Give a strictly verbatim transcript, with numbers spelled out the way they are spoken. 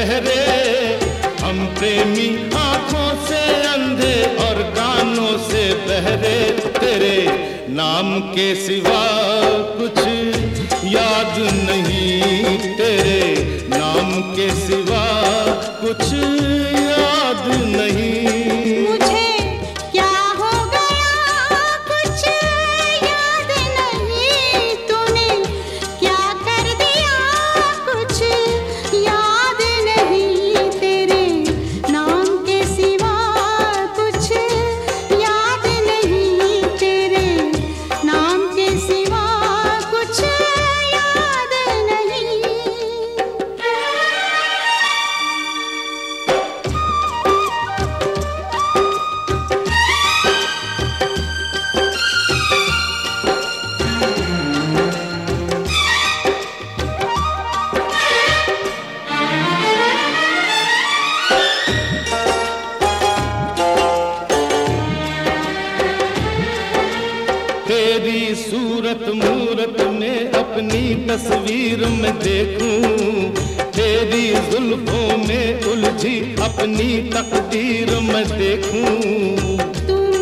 ठहरे। हम प्रेमी आंखों से अंधे और कानों से बहरे। तेरे नाम के सिवा कुछ याद नहीं, तेरे नाम के सिवा कुछ याद नहीं। मुझे क्या हो गया कुछ याद नहीं, तूने क्या कर दिया कुछ याद नहीं। तेरे नाम के सिवा कुछ याद नहीं, तेरे नाम के सिवा कुछ याद नहीं। तेरी सूरत मूरत में अपनी तस्वीर में देखूं, तेरी जुल्फों में उलझी अपनी तकदीर में देखूं। तू